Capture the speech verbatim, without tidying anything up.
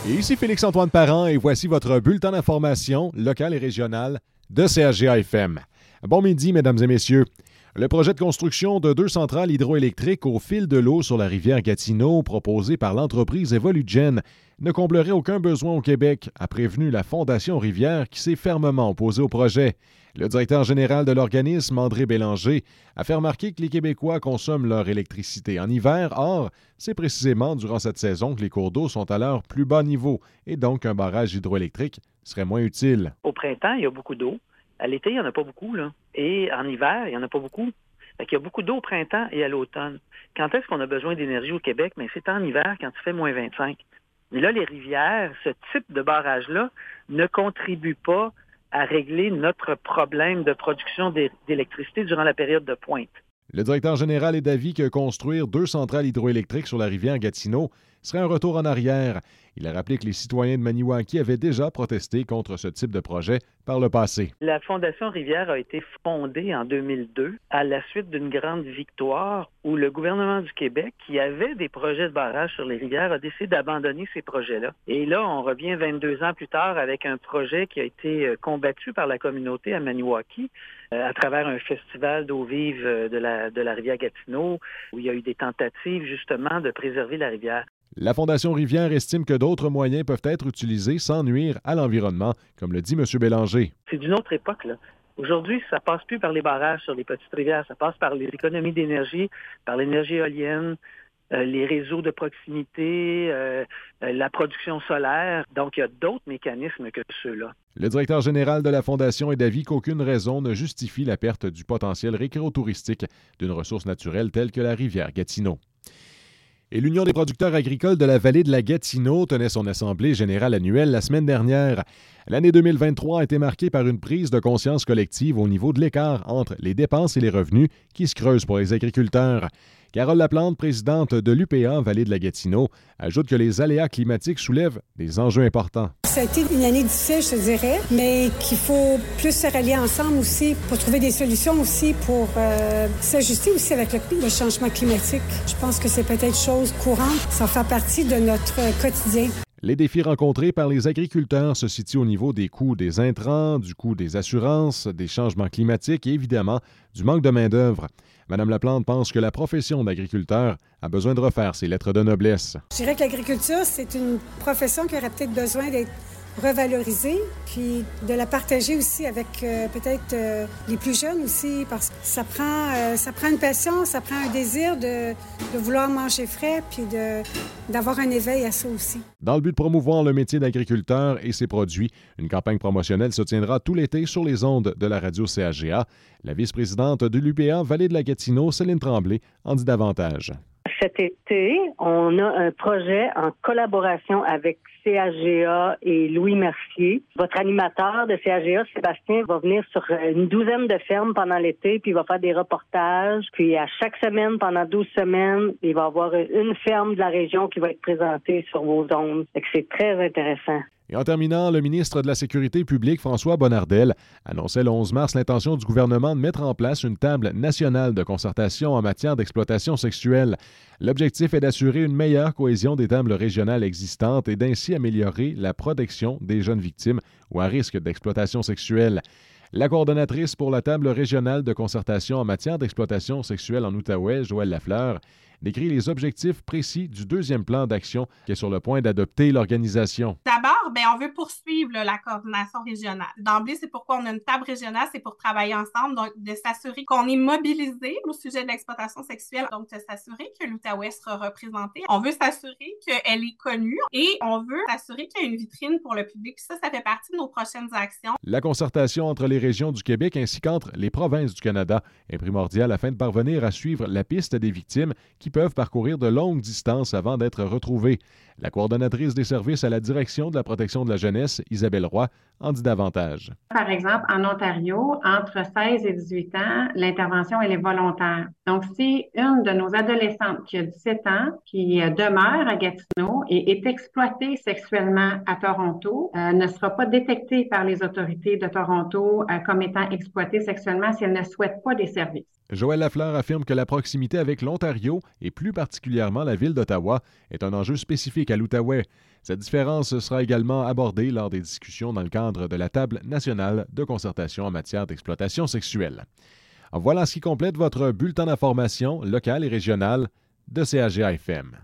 Et ici Félix-Antoine Parent et voici votre bulletin d'information locale et régionale de C H G A F M. Bon midi, mesdames et messieurs. Le projet de construction de deux centrales hydroélectriques au fil de l'eau sur la rivière Gatineau, proposé par l'entreprise Evolugen, ne comblerait aucun besoin au Québec, a prévenu la Fondation Rivière qui s'est fermement opposée au projet. Le directeur général de l'organisme, André Bélanger, a fait remarquer que les Québécois consomment leur électricité en hiver. Or, c'est précisément durant cette saison que les cours d'eau sont à leur plus bas niveau et donc un barrage hydroélectrique serait moins utile. Au printemps, il y a beaucoup d'eau. À l'été, il n'y en a pas beaucoup, là. Et en hiver, il n'y en a pas beaucoup. Fait qu'il y a beaucoup d'eau au printemps et à l'automne. Quand est-ce qu'on a besoin d'énergie au Québec? Mais c'est en hiver, quand il fait moins vingt-cinq. Mais là, les rivières, ce type de barrage-là, ne contribue pas à régler notre problème de production d'électricité durant la période de pointe. Le directeur général est d'avis que construire deux centrales hydroélectriques sur la rivière Gatineau serait un retour en arrière. Il a rappelé que les citoyens de Maniwaki avaient déjà protesté contre ce type de projet par le passé. La Fondation Rivière a été fondée en deux mille deux à la suite d'une grande victoire où le gouvernement du Québec, qui avait des projets de barrage sur les rivières, a décidé d'abandonner ces projets-là. Et là, on revient vingt-deux ans plus tard avec un projet qui a été combattu par la communauté à Maniwaki euh, à travers un festival d'eau vive de la, de la rivière Gatineau où il y a eu des tentatives justement de préserver la rivière. La Fondation Rivière estime que d'autres moyens peuvent être utilisés sans nuire à l'environnement, comme le dit M. Bélanger. C'est d'une autre époque, là. Aujourd'hui, ça passe plus par les barrages sur les petites rivières, ça passe par les économies d'énergie, par l'énergie éolienne, euh, les réseaux de proximité, euh, euh, la production solaire. Donc, il y a d'autres mécanismes que ceux-là. Le directeur général de la Fondation est d'avis qu'aucune raison ne justifie la perte du potentiel récréotouristique d'une ressource naturelle telle que la rivière Gatineau. Et l'Union des producteurs agricoles de la vallée de la Gatineau tenait son assemblée générale annuelle la semaine dernière. L'année deux mille vingt-trois a été marquée par une prise de conscience collective au niveau de l'écart entre les dépenses et les revenus qui se creusent pour les agriculteurs. Carole Laplante, présidente de l'U P A Vallée de la Gatineau, ajoute que les aléas climatiques soulèvent des enjeux importants. Ça a été une année difficile, je te dirais, mais qu'il faut plus se rallier ensemble aussi pour trouver des solutions aussi pour euh, s'ajuster aussi avec le, le changement climatique. Je pense que c'est peut-être chose courante. Ça fait partie de notre quotidien. Les défis rencontrés par les agriculteurs se situent au niveau des coûts des intrants, du coût des assurances, des changements climatiques et évidemment du manque de main-d'œuvre. Mme Laplante pense que la profession d'agriculteur a besoin de refaire ses lettres de noblesse. Je dirais que l'agriculture, c'est une profession qui aurait peut-être besoin d'être revalorisée, puis de la partager aussi avec euh, peut-être euh, les plus jeunes aussi, parce que ça prend, euh, ça prend une passion, ça prend un désir de, de vouloir manger frais, puis de, d'avoir un éveil à ça aussi. Dans le but de promouvoir le métier d'agriculteur et ses produits, une campagne promotionnelle se tiendra tout l'été sur les ondes de la radio C H G A. La vice-présidente de l'U P A Vallée de la Gatineau, Céline Tremblay, en dit davantage. Cet été, on a un projet en collaboration avec C H G A et Louis Mercier. Votre animateur de C H G A, Sébastien, va venir sur une douzaine de fermes pendant l'été, puis il va faire des reportages. Puis à chaque semaine, pendant douze semaines, il va y avoir une ferme de la région qui va être présentée sur vos ondes. Fait que c'est très intéressant. Et en terminant, le ministre de la Sécurité publique, François Bonnardel, annonçait le onze mars l'intention du gouvernement de mettre en place une table nationale de concertation en matière d'exploitation sexuelle. L'objectif est d'assurer une meilleure cohésion des tables régionales existantes et d'ainsi améliorer la protection des jeunes victimes ou à risque d'exploitation sexuelle. La coordonnatrice pour la table régionale de concertation en matière d'exploitation sexuelle en Outaouais, Joëlle Lafleur, décrit les objectifs précis du deuxième plan d'action qui est sur le point d'adopter l'organisation. D'abord, ben, on veut poursuivre là, la coordination régionale. D'emblée, c'est pourquoi on a une table régionale, c'est pour travailler ensemble, donc de s'assurer qu'on est mobilisé au sujet de l'exploitation sexuelle, donc de s'assurer que l'Outaouais sera représenté. On veut s'assurer qu'elle est connue et on veut s'assurer qu'il y a une vitrine pour le public. Puis ça, ça fait partie de nos prochaines actions. La concertation entre les régions du Québec ainsi qu'entre les provinces du Canada est primordiale afin de parvenir à suivre la piste des victimes qui peuvent parcourir de longues distances avant d'être retrouvées. La coordonnatrice des services à la direction de la protection de la jeunesse, Isabelle Roy, en dit davantage. Par exemple, en Ontario, entre seize et dix-huit ans, l'intervention, elle est volontaire. Donc, si une de nos adolescentes qui a dix-sept ans, qui demeure à Gatineau et est exploitée sexuellement à Toronto, euh, ne sera pas détectée par les autorités de Toronto euh, comme étant exploitée sexuellement si elle ne souhaite pas des services. Joëlle Lafleur affirme que la proximité avec l'Ontario, et plus particulièrement la ville d'Ottawa, est un enjeu spécifique qu'à l'Outaouais. Cette différence sera également abordée lors des discussions dans le cadre de la Table nationale de concertation en matière d'exploitation sexuelle. Voilà ce qui complète votre bulletin d'information locale et régionale de C A G A F M.